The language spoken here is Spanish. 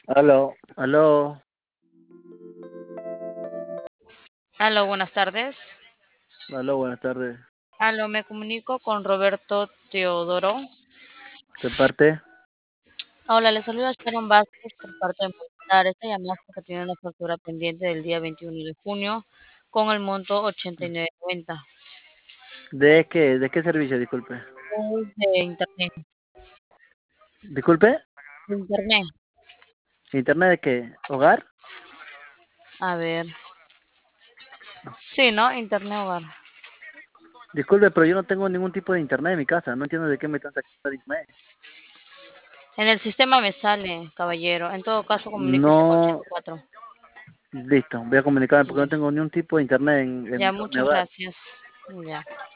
Aló, aló, Aló, buenas tardes. aló, buenas tardes. Aló, me comunico con Roberto Teodoro. ¿De parte? Hola, le saluda Sharon Vázquez por parte de Movistar. Esta llamada es porque tiene una factura pendiente del día 21 de junio con el monto 89.90. ¿De qué? ¿De qué servicio? Disculpe. Es de internet. Disculpe. De internet. ¿Internet de qué? ¿Hogar? A ver. Sí, ¿no? Internet hogar. Disculpe, pero yo no tengo ningún tipo de internet en mi casa. No entiendo de qué me están sacando de internet. En el sistema me sale, caballero. En todo caso, comuníquese con No, 84. listo. Voy a comunicarme porque Ya, no tengo ningún tipo de internet en ya, mi muchas hogar. gracias. Ya.